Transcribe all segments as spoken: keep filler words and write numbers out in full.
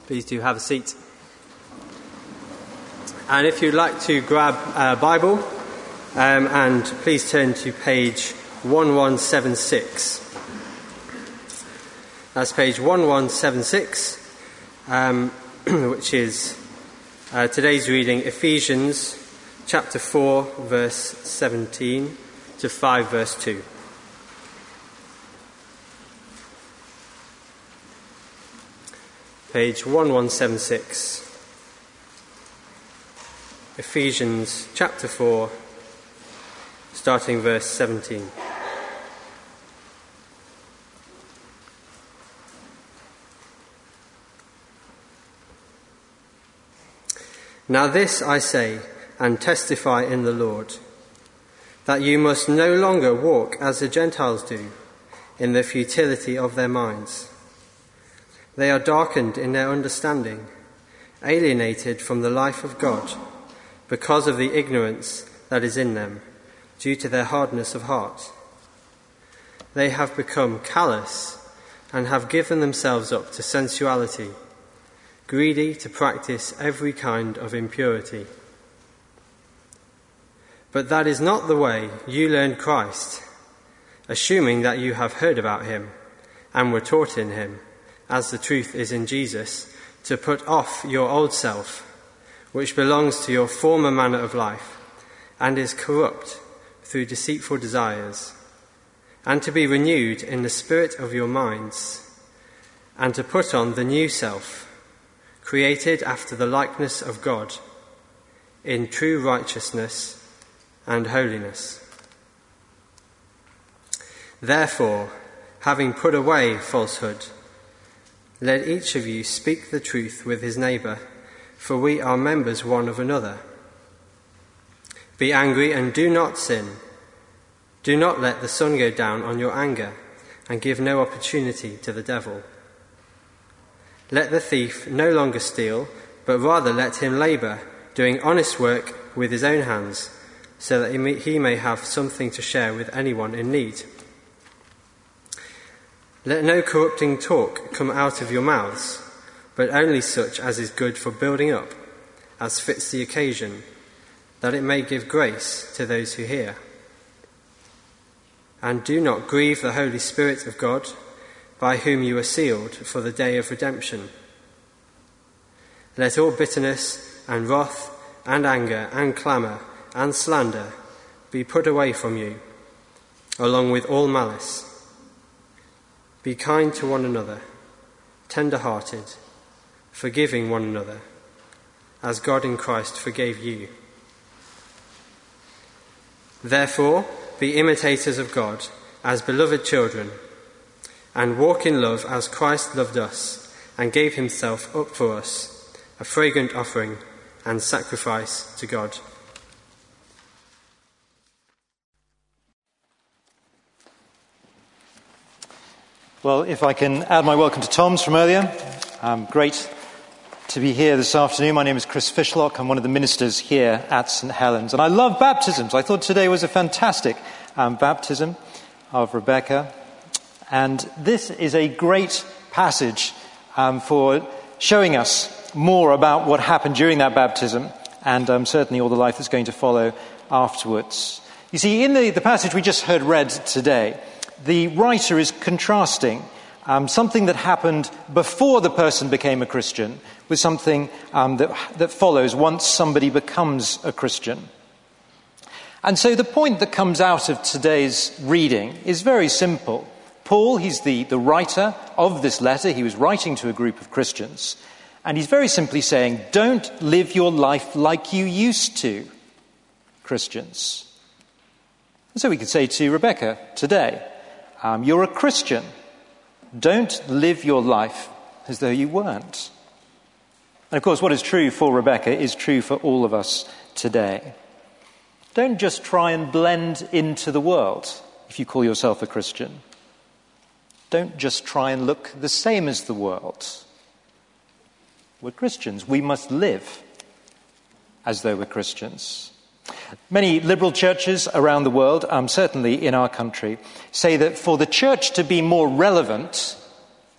Please do have a seat. And if you'd like to grab a Bible, um, and please turn to page eleven seventy-six. That's page eleven seventy-six, um, which is uh, today's reading, Ephesians chapter four, verse seventeen to five, verse two. Page eleven seventy-six. Ephesians chapter four, starting verse seventeen. Now this I say and testify in the Lord, that you must no longer walk as the Gentiles do, in the futility of their minds. They are darkened in their understanding, alienated from the life of God, because of the ignorance that is in them, due to their hardness of heart. They have become callous and have given themselves up to sensuality, greedy to practice every kind of impurity. But that is not the way you learned Christ, assuming that you have heard about him and were taught in him, as the truth is in Jesus, to put off your old self, which belongs to your former manner of life and is corrupt through deceitful desires, and to be renewed in the spirit of your minds, and to put on the new self, created after the likeness of God, in true righteousness and holiness. Therefore, having put away falsehood, let each of you speak the truth with his neighbour, for we are members one of another. Be angry and do not sin. Do not let the sun go down on your anger, and give no opportunity to the devil. Let the thief no longer steal, but rather let him labour, doing honest work with his own hands, so that he may, he may have something to share with anyone in need. Let no corrupting talk come out of your mouths, but only such as is good for building up, as fits the occasion, that it may give grace to those who hear. And do not grieve the Holy Spirit of God, by whom you are sealed for the day of redemption. Let all bitterness and wrath and anger and clamour and slander be put away from you, along with all malice. Be kind to one another, tender-hearted, forgiving one another, as God in Christ forgave you. Therefore, be imitators of God as beloved children, and walk in love as Christ loved us and gave himself up for us, a fragrant offering and sacrifice to God. Well, if I can add my welcome to Tom's from earlier. Um, great to be here this afternoon. My name is Chris Fishlock. I'm one of the ministers here at St Helens. And I love baptisms. I thought today was a fantastic um, baptism of Rebecca. And this is a great passage um, for showing us more about what happened during that baptism, and um, certainly all the life that's going to follow afterwards. You see, in the, the passage we just heard read today, the writer is contrasting um, something that happened before the person became a Christian with something um, that, that follows once somebody becomes a Christian. And so the point that comes out of today's reading is very simple. Paul, he's the, the writer of this letter. He was writing to a group of Christians. And he's very simply saying, don't live your life like you used to, Christians. And so we could say to Rebecca today, um, you're a Christian. Don't live your life as though you weren't. And of course, what is true for Rebecca is true for all of us today. Don't just try and blend into the world if you call yourself a Christian. Don't just try and look the same as the world. We're Christians. We must live as though we're Christians. Many liberal churches around the world, um, certainly in our country, say that for the church to be more relevant,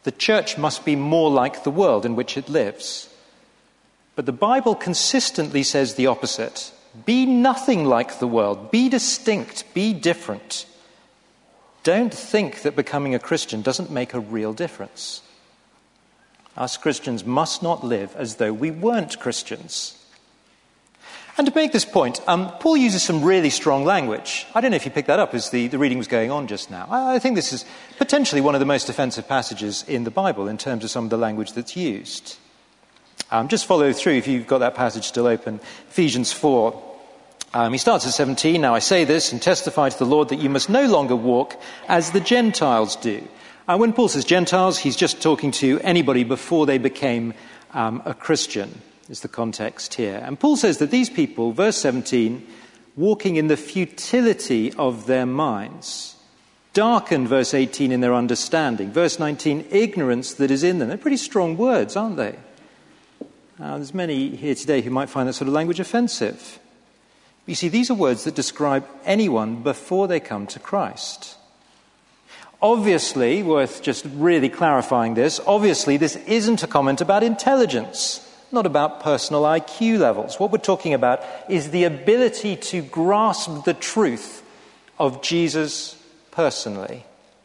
The church must be more like the world in which it lives. But the Bible consistently says the opposite. Be nothing like the world. Be distinct. Be different. Don't think that becoming a Christian doesn't make a real difference. Us Christians must not live as though we weren't Christians. And to make this point, um, Paul uses some really strong language. I don't know if you picked that up as the, the reading was going on just now. I, I think this is potentially one of the most offensive passages in the Bible in terms of some of the language that's used. Um, just follow through if you've got that passage still open. Ephesians four. Um, he starts at seventeen. Now I say this and testify to the Lord that you must no longer walk as the Gentiles do. And when Paul says Gentiles, he's just talking to anybody before they became um, a Christian, is the context here. And Paul says that these people, verse seventeen, walking in the futility of their minds, darkened, verse eighteen, in their understanding. Verse nineteen, ignorance that is in them. They're pretty strong words, aren't they? Uh, there's many here today who might find that sort of language offensive. You see, these are words that describe anyone before they come to Christ. Obviously, worth just really clarifying this, obviously this isn't a comment about intelligence, not about personal I Q levels. What we're talking about is the ability to grasp the truth of Jesus personally.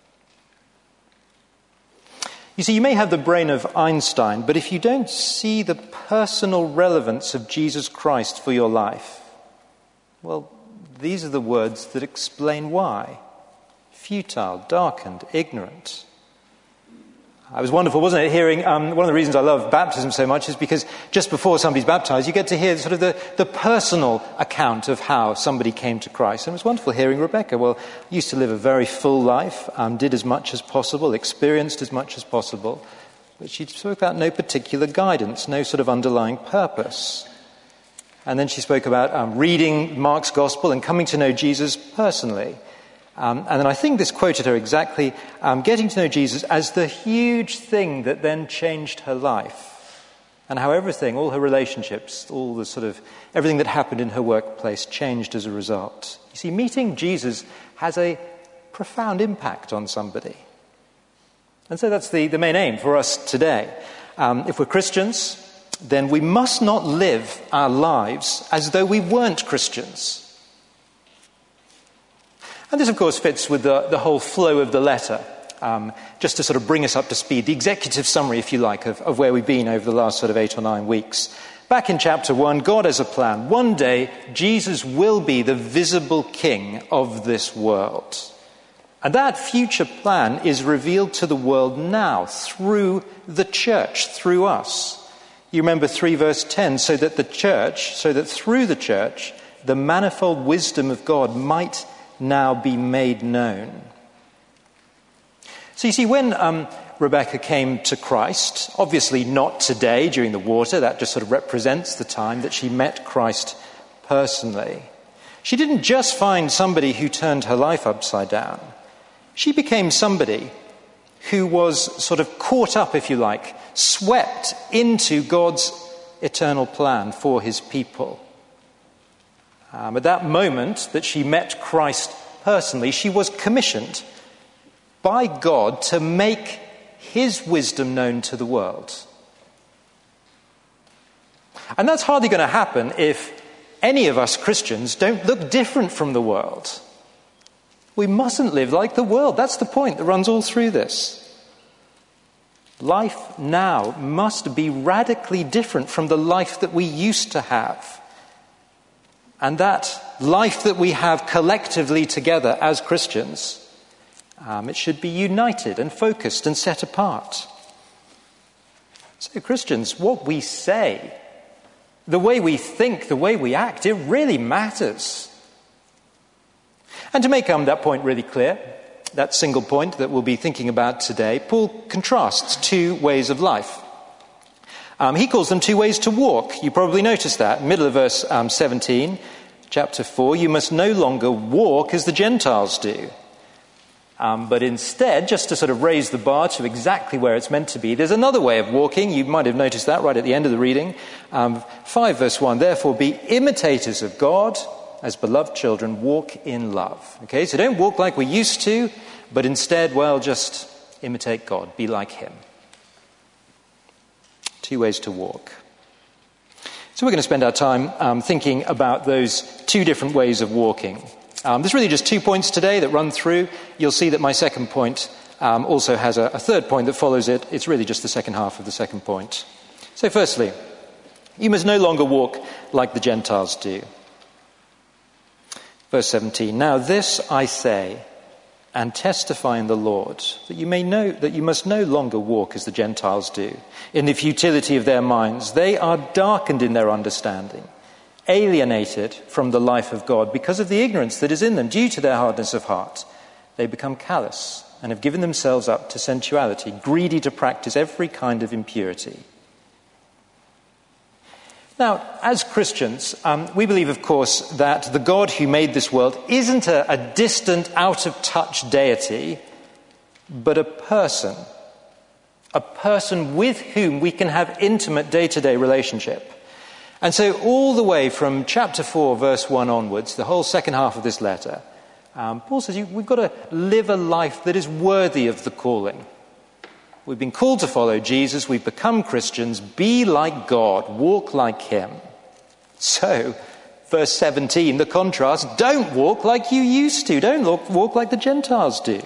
You see, you may have the brain of Einstein, but if you don't see the personal relevance of Jesus Christ for your life, well, these are the words that explain why. Futile, darkened, ignorant. It was wonderful, wasn't it, hearing, um, one of the reasons I love baptism so much is because just before somebody's baptized, you get to hear sort of the, the personal account of how somebody came to Christ. And it was wonderful hearing Rebecca. Well, used to live a very full life, um, did as much as possible, experienced as much as possible, but she spoke about no particular guidance, no sort of underlying purpose. And then she spoke about um, reading Mark's Gospel and coming to know Jesus personally. Um, and then I think this quoted her exactly, um, getting to know Jesus as the huge thing that then changed her life. And how everything, all her relationships, all the sort of, everything that happened in her workplace changed as a result. You see, meeting Jesus has a profound impact on somebody. And so that's the, the main aim for us today. Um, if we're Christians, then we must not live our lives as though we weren't Christians. And this, of course, fits with the, the whole flow of the letter, um, just to sort of bring us up to speed, the executive summary, if you like, of, of where we've been over the last sort of eight or nine weeks. Back in chapter one, God has a plan. One day, Jesus will be the visible king of this world. And that future plan is revealed to the world now through the church, through us. You remember three verse ten, so that the church, so that through the church, the manifold wisdom of God might now be made known. So you see, when um, Rebecca came to Christ, obviously not today during the water, that just sort of represents the time that she met Christ personally. She didn't just find somebody who turned her life upside down. She became somebody who was sort of caught up, if you like, swept into God's eternal plan for his people. Um, at that moment that she met Christ personally, she was commissioned by God to make his wisdom known to the world. And that's hardly going to happen if any of us Christians don't look different from the world. We mustn't live like the world. That's the point that runs all through this. Life now must be radically different from the life that we used to have. And that life that we have collectively together as Christians, um, it should be united and focused and set apart. So Christians, what we say, the way we think, the way we act, it really matters. And to make um, that point really clear, that single point that we'll be thinking about today, Paul contrasts two ways of life. Um, he calls them two ways to walk. You probably noticed that. Middle of verse um, seventeen, chapter four, you must no longer walk as the Gentiles do. Um, but instead, just to sort of raise the bar to exactly where it's meant to be, there's another way of walking. You might have noticed that right at the end of the reading. Um, five verse one, therefore be imitators of God as beloved children, walk in love. Okay, so don't walk like we used to, but instead, well, just imitate God, be like him. Two ways to walk. So we're going to spend our time um, thinking about those two different ways of walking. Um, there's really just two points today that run through. You'll see that my second point um, also has a, a third point that follows it. It's really just the second half of the second point. So firstly, you must no longer walk like the Gentiles do. Verse seventeen, now this I say and testify in the Lord, that you may know that you must no longer walk as the Gentiles do, in the futility of their minds. They are darkened in their understanding, alienated from the life of God because of the ignorance that is in them due to their hardness of heart. They become callous and have given themselves up to sensuality, greedy to practice every kind of impurity. Now, as Christians, um, we believe, of course, that the God who made this world isn't a, a distant, out-of-touch deity, but a person. A person with whom we can have intimate day-to-day relationship. And so all the way from chapter four, verse one onwards, the whole second half of this letter, um, Paul says you, we've got to live a life that is worthy of the calling. We've been called to follow Jesus. We've become Christians. Be like God. Walk like him. So, verse seventeen, the contrast, don't walk like you used to. Don't walk, walk like the Gentiles do.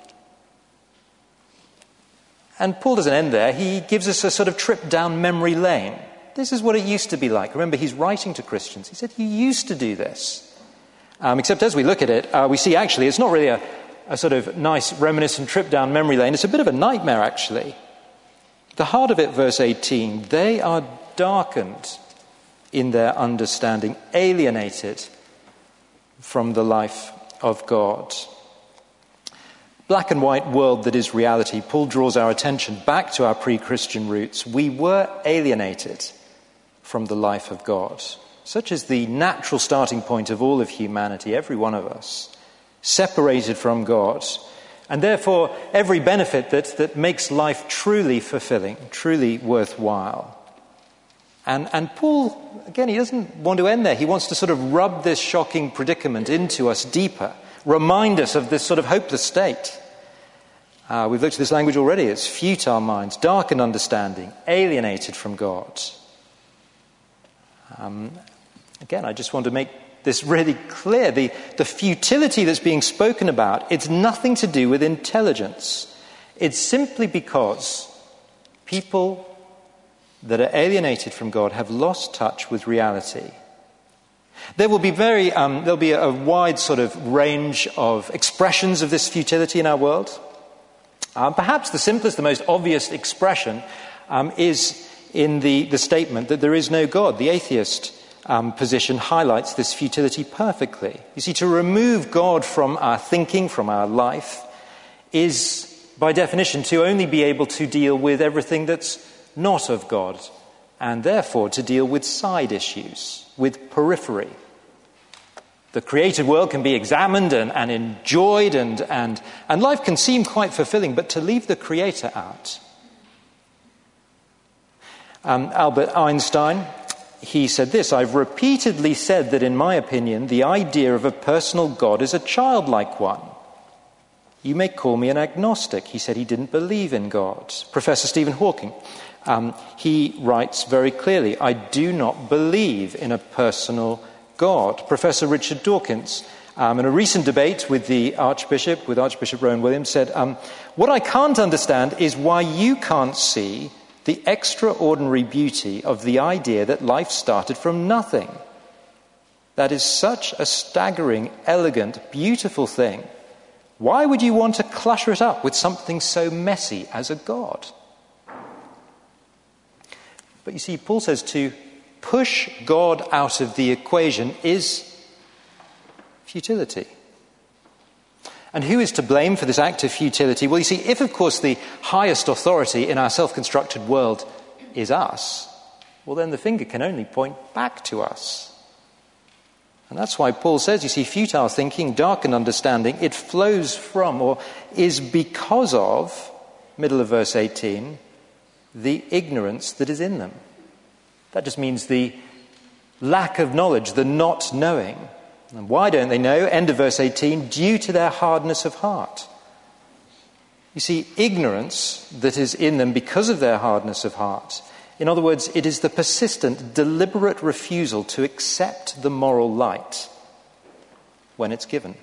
And Paul doesn't end there. He gives us a sort of trip down memory lane. This is what it used to be like. Remember, he's writing to Christians. He said, you used to do this. Um, except as we look at it, uh, we see actually it's not really a A sort of nice reminiscent trip down memory lane. It's a bit of a nightmare, actually. The heart of it, verse eighteen, they are darkened in their understanding, alienated from the life of God. Black and white world that is reality. Paul draws our attention back to our pre-Christian roots. We were alienated from the life of God. Such is the natural starting point of all of humanity, every one of us. Separated from God, and therefore every benefit that, that makes life truly fulfilling, truly worthwhile. And, and Paul, again, he doesn't want to end there. He wants to sort of rub this shocking predicament into us deeper, remind us of this sort of hopeless state. Uh, we've looked at this language already. It's futile minds, darkened understanding, alienated from God. Um, again, I just want to make this really clear. The, the futility that's being spoken about, it's nothing to do with intelligence. It's simply because people that are alienated from God have lost touch with reality. There will be very, um, there'll be a, a wide sort of range of expressions of this futility in our world. Um, perhaps the simplest, the most obvious expression um, is in the, the statement that there is no God. The atheist Um, position highlights this futility perfectly. You see, to remove God from our thinking, from our life, is, by definition, to only be able to deal with everything that's not of God, and therefore to deal with side issues, with periphery. The created world can be examined and, and enjoyed, and, and, and life can seem quite fulfilling, but to leave the Creator out. Um, Albert Einstein, he said this, I've repeatedly said that in my opinion, the idea of a personal God is a childlike one. You may call me an agnostic. He said he didn't believe in God. Professor Stephen Hawking, um, he writes very clearly, I do not believe in a personal God. Professor Richard Dawkins, um, in a recent debate with the Archbishop, with Archbishop Rowan Williams, said, um, what I can't understand is why you can't see the extraordinary beauty of the idea that life started from nothing. That is such a staggering, elegant, beautiful thing. Why would you want to clutter it up with something so messy as a God? But you see, Paul says to push God out of the equation is futility. And who is to blame for this act of futility? Well, you see, if, of course, the highest authority in our self-constructed world is us, well, then the finger can only point back to us. And that's why Paul says, you see, futile thinking, darkened understanding, it flows from or is because of, middle of verse eighteen, the ignorance that is in them. That just means the lack of knowledge, the not knowing. And why don't they know? End of verse eighteen, due to their hardness of heart. You see, ignorance that is in them because of their hardness of heart. In other words, it is the persistent, deliberate refusal to accept the moral light when it's given.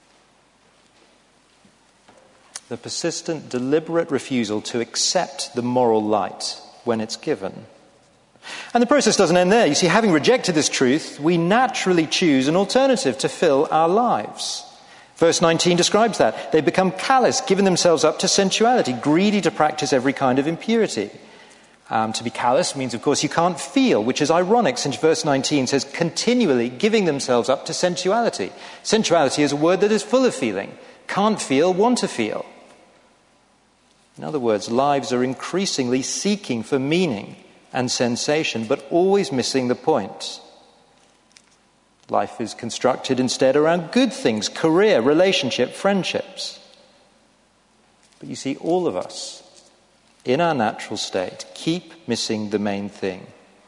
The persistent, deliberate refusal to accept the moral light when it's given. And the process doesn't end there. You see, having rejected this truth, we naturally choose an alternative to fill our lives. Verse nineteen describes that. They become callous, giving themselves up to sensuality, greedy to practice every kind of impurity. Um, to be callous means, of course, you can't feel, which is ironic since verse nineteen says continually giving themselves up to sensuality. Sensuality is a word that is full of feeling. Can't feel, want to feel. In other words, lives are increasingly seeking for meaning and sensation, but always missing the point. Life is constructed instead around good things, career, relationship, friendships. But you see, all of us, in our natural state, keep missing the main thing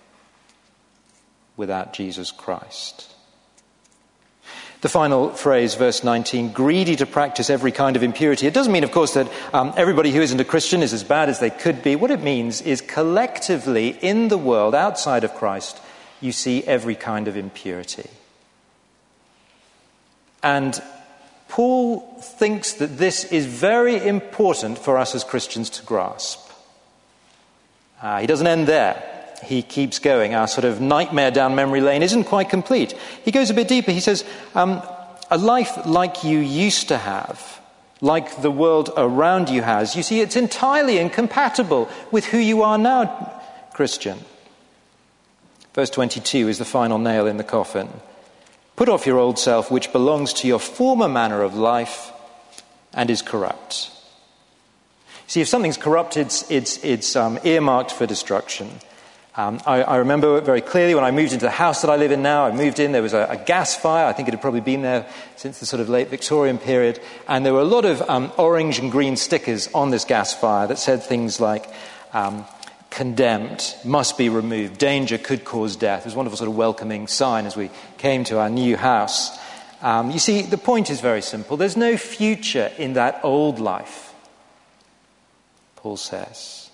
without Jesus Christ. The final phrase, verse nineteen, greedy to practice every kind of impurity. It doesn't mean, of course, that um, everybody who isn't a Christian is as bad as they could be. What it means is collectively in the world outside of Christ, you see every kind of impurity. And Paul thinks that this is very important for us as Christians to grasp. Uh, he doesn't end there. He keeps going. Our sort of nightmare down memory lane isn't quite complete. He goes a bit deeper. He says, um, a life like you used to have, like the world around you has, you see, it's entirely incompatible with who you are now, Christian. Verse twenty-two is the final nail in the coffin. Put off your old self, which belongs to your former manner of life and is corrupt. See, if something's corrupt, it's, it's, it's um, earmarked for destruction. Um, I, I remember very clearly when I moved into the house that I live in now, I moved in, there was a, a gas fire. I think it had probably been there since the sort of late Victorian period. And there were a lot of um, orange and green stickers on this gas fire that said things like, um, condemned, must be removed, danger, could cause death. It was a wonderful sort of welcoming sign as we came to our new house. Um, you see, the point is very simple. There's no future in that old life, Paul says.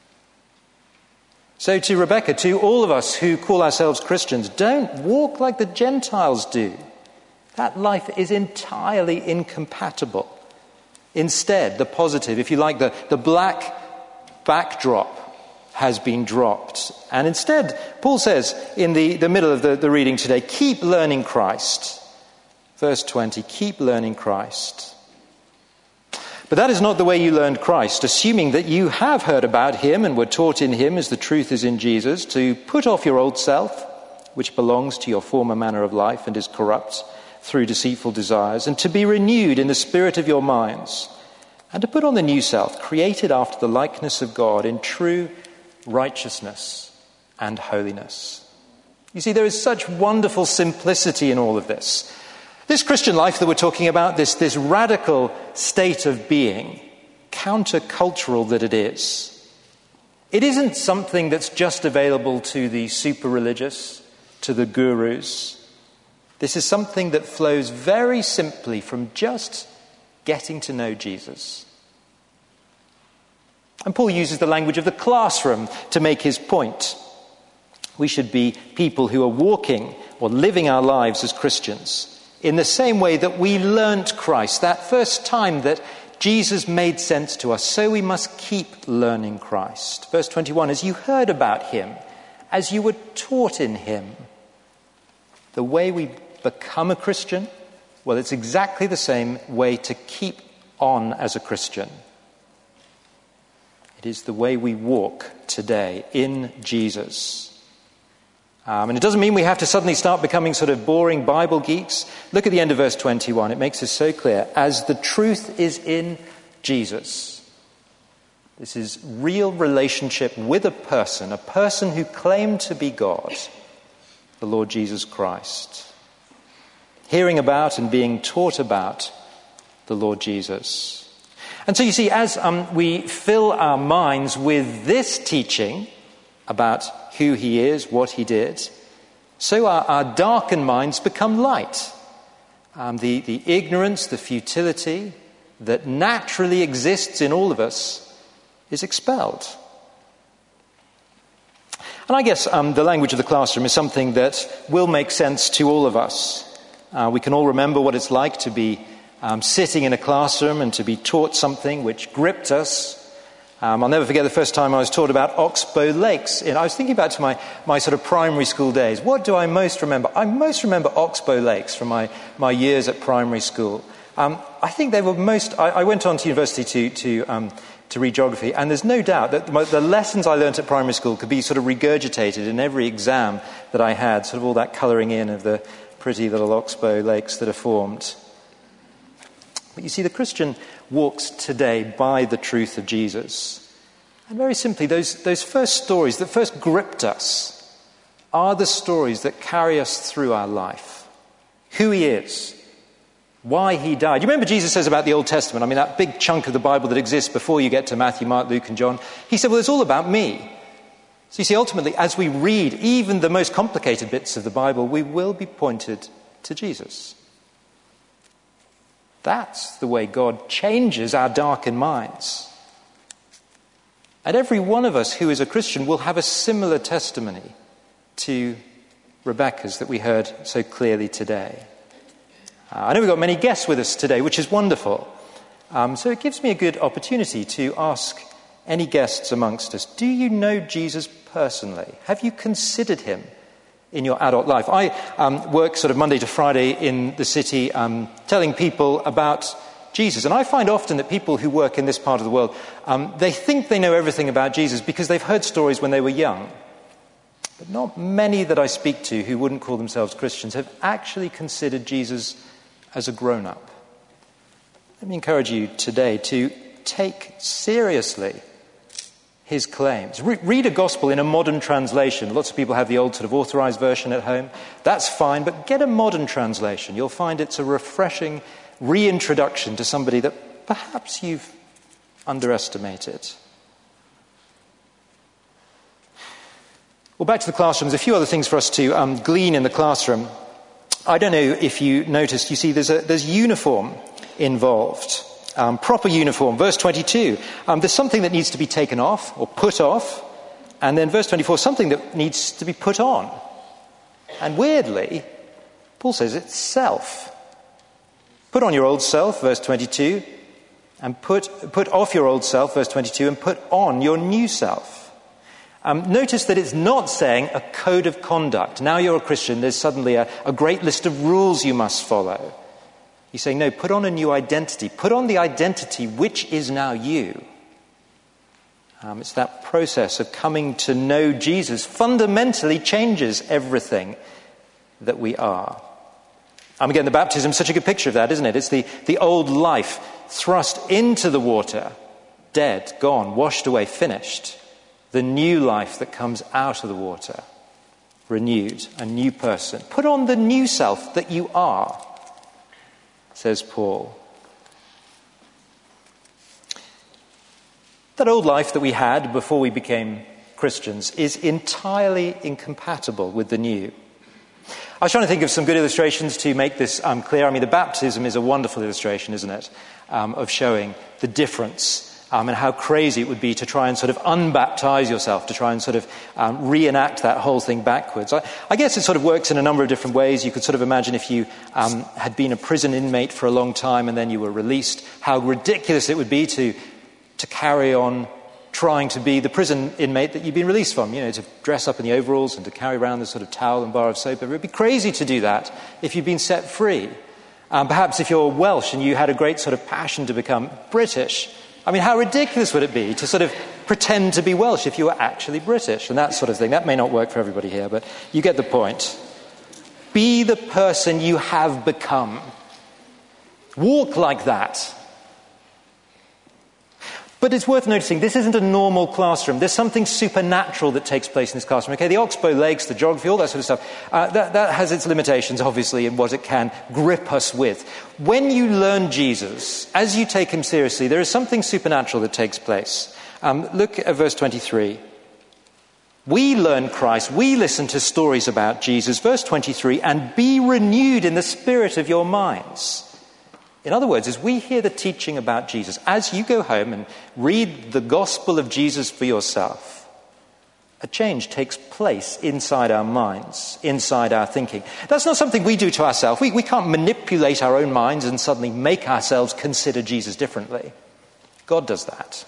So to Rebecca, to all of us who call ourselves Christians, don't walk like the Gentiles do. That life is entirely incompatible. Instead, the positive, if you like, the, the black backdrop has been dropped. And instead, Paul says in the, the middle of the, the reading today, keep learning Christ. Verse twenty, keep learning Christ. But that is not the way you learned Christ, assuming that you have heard about him and were taught in him as the truth is in Jesus, to put off your old self, which belongs to your former manner of life and is corrupt through deceitful desires, and to be renewed in the spirit of your minds, and to put on the new self, created after the likeness of God in true righteousness and holiness. You see, there is such wonderful simplicity in all of this. This Christian life that we're talking about, this, this radical state of being, countercultural that it is, it isn't something that's just available to the super religious, to the gurus. This is something that flows very simply from just getting to know Jesus. And Paul uses the language of the classroom to make his point. We should be people who are walking or living our lives as Christians in the same way that we learnt Christ, that first time that Jesus made sense to us. So we must keep learning Christ. Verse twenty-one, as you heard about him, as you were taught in him. The way we become a Christian, well, it's exactly the same way to keep on as a Christian. It is the way we walk today in Jesus. Um, and it doesn't mean we have to suddenly start becoming sort of boring Bible geeks. Look at the end of verse twenty-one. It makes it so clear. As the truth is in Jesus. This is real relationship with a person, a person who claimed to be God, the Lord Jesus Christ. Hearing about and being taught about the Lord Jesus. And so you see, as um, we fill our minds with this teaching about who he is, what he did, so our, our darkened minds become light. Um, the, the ignorance, the futility, that naturally exists in all of us is expelled. And I guess um, the language of the classroom is something that will make sense to all of us. Uh, we can all remember what it's like to be um, sitting in a classroom and to be taught something which gripped us. Um, I'll never forget the first time I was taught about Oxbow Lakes. And I was thinking back to my, my sort of primary school days. What do I most remember? I most remember Oxbow Lakes from my, my years at primary school. Um, I think they were most... I, I went on to university to... to um, to read geography, and there's no doubt that the lessons I learnt at primary school could be sort of regurgitated in every exam that I had, sort of all that colouring in of the pretty little oxbow lakes that are formed. But you see, the Christian walks today by the truth of Jesus. And very simply, those, those first stories that first gripped us are the stories that carry us through our life. Who he is, why he died. You remember Jesus says about the Old Testament, I mean, that big chunk of the Bible that exists before you get to Matthew, Mark, Luke, and John. He said, well, it's all about me. So you see, ultimately, as we read even the most complicated bits of the Bible, we will be pointed to Jesus. That's the way God changes our darkened minds. And every one of us who is a Christian will have a similar testimony to Rebecca's that we heard so clearly today. Uh, I know we've got many guests with us today, which is wonderful. Um, so it gives me a good opportunity to ask any guests amongst us, do you know Jesus personally? Have you considered him in your adult life? I um, work sort of Monday to Friday in the city um, telling people about Jesus. And I find often that people who work in this part of the world, um, they think they know everything about Jesus because they've heard stories when they were young. But not many that I speak to who wouldn't call themselves Christians have actually considered Jesus as a grown-up. Let me encourage you today to take seriously his claims. Re- read a gospel in a modern translation. Lots of people have the old sort of authorized version at home. That's fine, but get a modern translation. You'll find it's a refreshing reintroduction to somebody that perhaps you've underestimated. Well, back to the classroom. There's a few other things for us to um, glean in the classroom. I don't know if you noticed, you see there's a, there's uniform involved. Um, proper uniform. Verse twenty-two, um, there's something that needs to be taken off or put off. And then verse twenty-four, something that needs to be put on. And weirdly, Paul says it's self. Put on your old self, verse twenty-two, and put, put off your old self, verse twenty-two, and put on your new self. Um, notice that it's not saying a code of conduct. Now you're a Christian, there's suddenly a, a great list of rules you must follow. He's saying, no, put on a new identity. Put on the identity which is now you. Um, it's that process of coming to know Jesus fundamentally changes everything that we are. Um, again, the baptism is such a good picture of that, isn't it? It's the, the old life thrust into the water, dead, gone, washed away, finished. The new life that comes out of the water, renewed, a new person. Put on the new self that you are, says Paul. That old life that we had before we became Christians is entirely incompatible with the new. I was trying to think of some good illustrations to make this um, clear. I mean, the baptism is a wonderful illustration, isn't it, um, of showing the difference Um, and how crazy it would be to try and sort of unbaptize yourself, to try and sort of um, reenact that whole thing backwards. I, I guess it sort of works in a number of different ways. You could sort of imagine if you um, had been a prison inmate for a long time and then you were released, how ridiculous it would be to to carry on trying to be the prison inmate that you've been released from, you know, to dress up in the overalls and to carry around the sort of towel and bar of soap. It would be crazy to do that if you'd been set free. Um, perhaps if you're Welsh and you had a great sort of passion to become British, I mean, how ridiculous would it be to sort of pretend to be Welsh if you were actually British and that sort of thing? That may not work for everybody here, but you get the point. Be the person you have become. Walk like that. But it's worth noticing, this isn't a normal classroom. There's something supernatural that takes place in this classroom. Okay, the Oxbow Lakes, the geography, all that sort of stuff, uh, that, that has its limitations, obviously, in what it can grip us with. When you learn Jesus, as you take him seriously, there is something supernatural that takes place. Um, look at verse twenty-three. We learn Christ, we listen to stories about Jesus. Verse twenty-three, and be renewed in the spirit of your minds. In other words, as we hear the teaching about Jesus, as you go home and read the gospel of Jesus for yourself, a change takes place inside our minds, inside our thinking. That's not something we do to ourselves. We, we can't manipulate our own minds and suddenly make ourselves consider Jesus differently. God does that.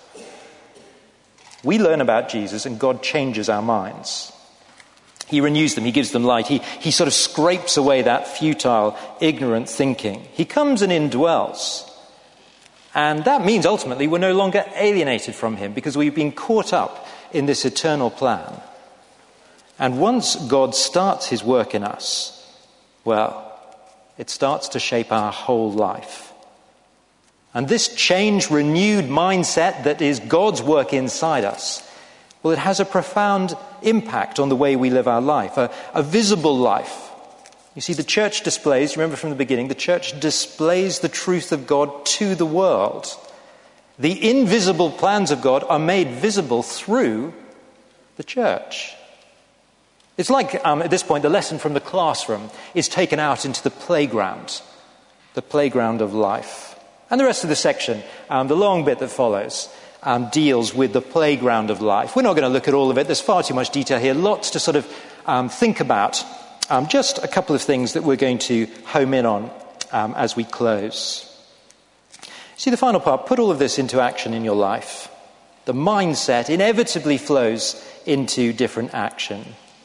We learn about Jesus and God changes our minds. He renews them, he gives them light. He, he sort of scrapes away that futile, ignorant thinking. He comes and indwells. And that means ultimately we're no longer alienated from him because we've been caught up in this eternal plan. And once God starts his work in us, well, it starts to shape our whole life. And this changed, renewed mindset that is God's work inside us, well, it has a profound impact on the way we live our life, a, a visible life. You see, the church displays, remember from the beginning, the church displays the truth of God to the world. The invisible plans of God are made visible through the church. It's like, um, at this point, the lesson from the classroom is taken out into the playground, the playground of life. And the rest of the section, um, the long bit that follows, um, deals with the playground of life. We're not going to look at all of it. There's far too much detail here. Lots to sort of um, think about. Um, just a couple of things that we're going to home in on um, as we close. See, the final part, put all of this into action in your life. The mindset inevitably flows into different action.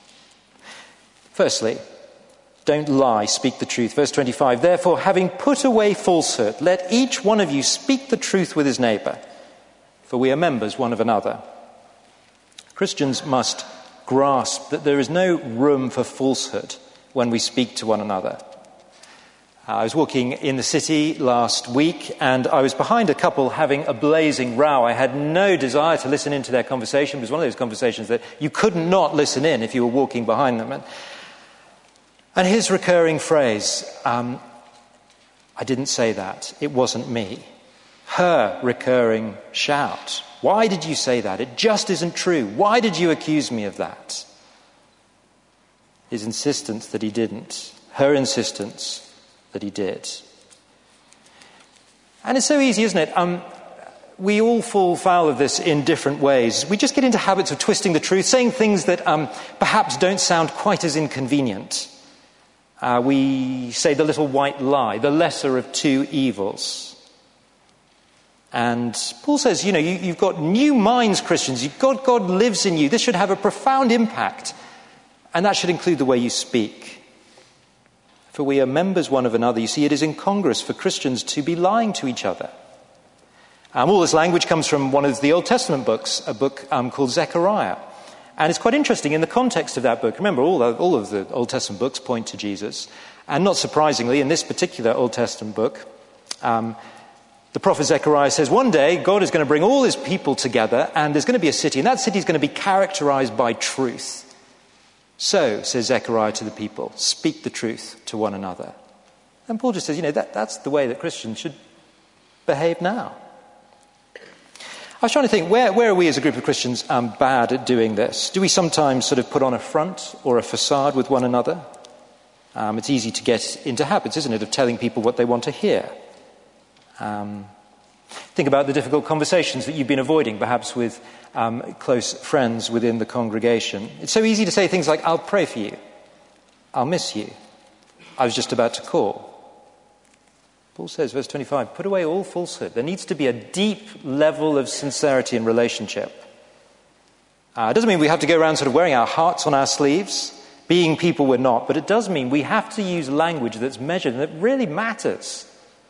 Firstly, don't lie, speak the truth. Verse twenty-five, therefore, having put away falsehood, let each one of you speak the truth with his neighbour, for we are members one of another. Christians must grasp that there is no room for falsehood when we speak to one another. Uh, I was walking in the city last week and I was behind a couple having a blazing row. I had no desire to listen into their conversation. It was one of those conversations that you could not listen in if you were walking behind them. And, and his recurring phrase, um, I didn't say that. It wasn't me. Her recurring shout, why did you say that? It just isn't true. Why did you accuse me of that? His insistence that he didn't. Her insistence that he did. And it's so easy, isn't it? Um, we all fall foul of this in different ways. We just get into habits of twisting the truth, saying things that um, perhaps don't sound quite as inconvenient. Uh, we say the little white lie, the lesser of two evils. And Paul says, you know, you, you've got new minds, Christians. You've got God lives in you. This should have a profound impact. And that should include the way you speak. For we are members one of another. You see, it is incongruous for Christians to be lying to each other. Um, all this language comes from one of the Old Testament books, a book um, called Zechariah. And it's quite interesting in the context of that book. Remember, all, the, all of the Old Testament books point to Jesus. And not surprisingly, in this particular Old Testament book, um, the prophet Zechariah says, one day God is going to bring all his people together and there's going to be a city, and that city is going to be characterized by truth. So, says Zechariah to the people, speak the truth to one another. And Paul just says, you know, that, that's the way that Christians should behave now. I was trying to think, where, where are we as a group of Christians um, bad at doing this? Do we sometimes sort of put on a front or a facade with one another? Um, it's easy to get into habits, isn't it, of telling people what they want to hear. Um, think about the difficult conversations that you've been avoiding, perhaps with um, close friends within the congregation. It's so easy to say things like, I'll pray for you. I'll miss you. I was just about to call. Paul says, verse twenty-five, put away all falsehood. There needs to be a deep level of sincerity in relationship. Uh, it doesn't mean we have to go around sort of wearing our hearts on our sleeves, being people we're not, but it does mean we have to use language that's measured and that really matters.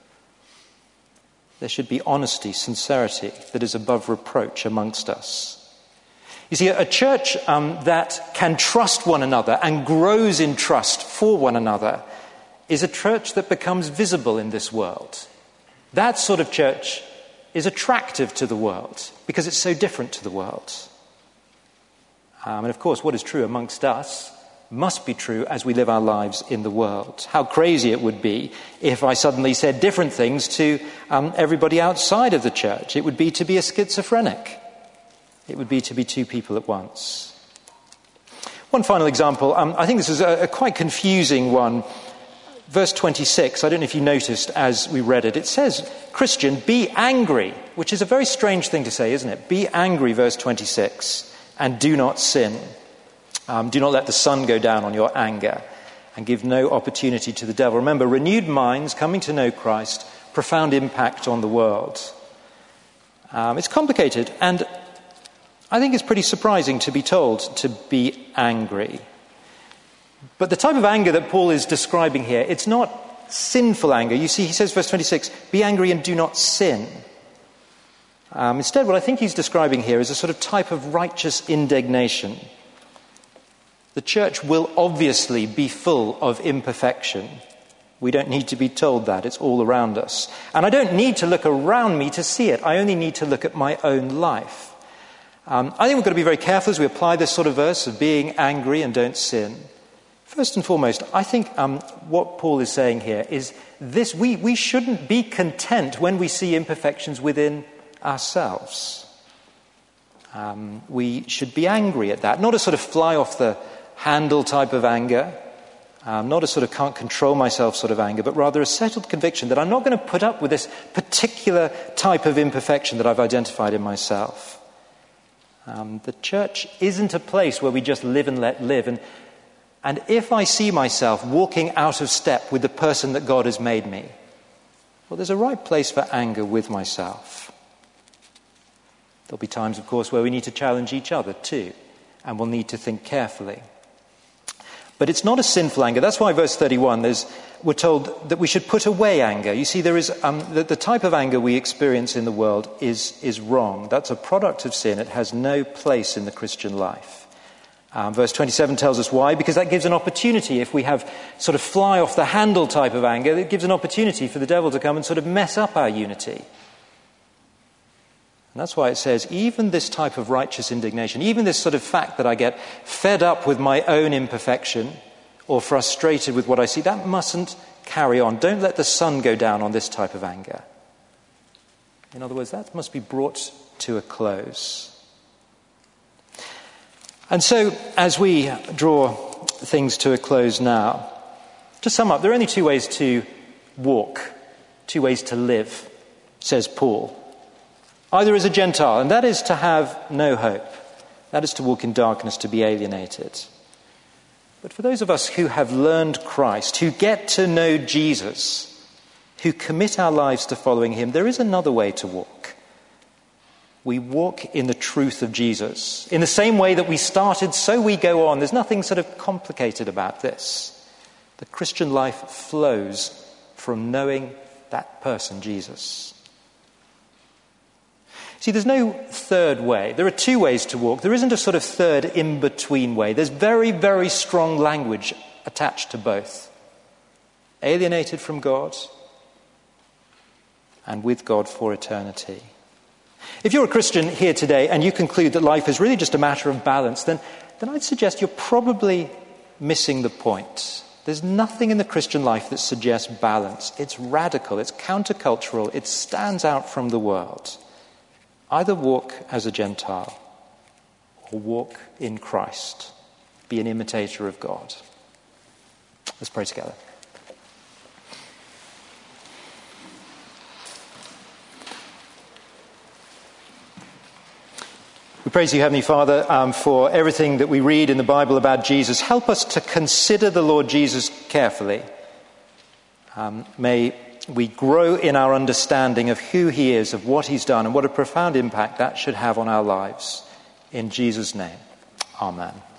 There should be honesty, sincerity that is above reproach amongst us. You see, a church um, that can trust one another and grows in trust for one another is a church that becomes visible in this world. That sort of church is attractive to the world because it's so different to the world. Um, and of course, what is true amongst us must be true as we live our lives in the world. How crazy it would be if I suddenly said different things to um, everybody outside of the church. It would be to be a schizophrenic. It would be to be two people at once. One final example. Um, I think this is a, a quite confusing one. verse twenty-six, I don't know if you noticed as we read it, it says, Christian, be angry, which is a very strange thing to say, isn't it? Be angry, verse twenty-six, and do not sin. Um, do not let the sun go down on your anger, and give no opportunity to the devil. Remember, renewed minds, coming to know Christ, profound impact on the world. Um, it's complicated, and I think it's pretty surprising to be told to be angry. But the type of anger that Paul is describing here, it's not sinful anger. You see, he says, verse twenty-six, be angry and do not sin. Um, instead, what I think he's describing here is a sort of type of righteous indignation. The church will obviously be full of imperfection. We don't need to be told that. It's all around us. And I don't need to look around me to see it. I only need to look at my own life. Um, I think we've got to be very careful as we apply this sort of verse of being angry and don't sin. First and foremost, I think um, what Paul is saying here is this: we, we shouldn't be content when we see imperfections within ourselves. Um, we should be angry at that. Not a sort of fly off the handle type of anger, um, not a sort of can't control myself sort of anger, but rather a settled conviction that I'm not going to put up with this particular type of imperfection that I've identified in myself. Um, the church isn't a place where we just live and let live. And, and if I see myself walking out of step with the person that God has made me, well, there's a right place for anger with myself. There'll be times, of course, where we need to challenge each other too, and we'll need to think carefully. But it's not a sinful anger. That's why verse thirty-one, there's, we're told that we should put away anger. You see, there is um, the, the type of anger we experience in the world is, is wrong. That's a product of sin. It has no place in the Christian life. Um, verse twenty-seven tells us why, because that gives an opportunity. If we have sort of fly off the handle type of anger, it gives an opportunity for the devil to come and sort of mess up our unity. And that's why it says, even this type of righteous indignation, even this sort of fact that I get fed up with my own imperfection or frustrated with what I see, that mustn't carry on. Don't let the sun go down on this type of anger. In other words, that must be brought to a close. And so, as we draw things to a close now, to sum up, there are only two ways to walk, two ways to live, says Paul. Either as a Gentile, and that is to have no hope. That is to walk in darkness, to be alienated. But for those of us who have learned Christ, who get to know Jesus, who commit our lives to following him, there is another way to walk. We walk in the truth of Jesus. In the same way that we started, so we go on. There's nothing sort of complicated about this. The Christian life flows from knowing that person, Jesus. See, there's no third way. There are two ways to walk. There isn't a sort of third in-between way. There's very, very strong language attached to both. Alienated from God and with God for eternity. If you're a Christian here today and you conclude that life is really just a matter of balance, then, then I'd suggest you're probably missing the point. There's nothing in the Christian life that suggests balance. It's radical, it's countercultural, it stands out from the world. Either walk as a Gentile or walk in Christ. Be an imitator of God. Let's pray together. We praise you, Heavenly Father, um, for everything that we read in the Bible about Jesus. Help us to consider the Lord Jesus carefully. Um, may we grow in our understanding of who he is, of what he's done, and what a profound impact that should have on our lives. In Jesus' name, amen.